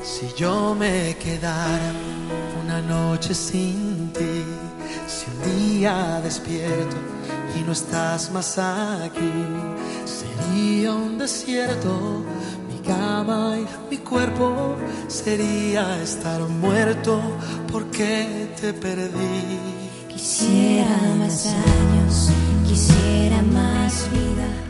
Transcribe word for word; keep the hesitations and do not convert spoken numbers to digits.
Si yo me quedara una noche sin ti, si un día despierto y no estás más aquí, sería un desierto, mi cama y mi cuerpo, sería estar muerto porque te perdí. Quisiera más años, quisiera más vida.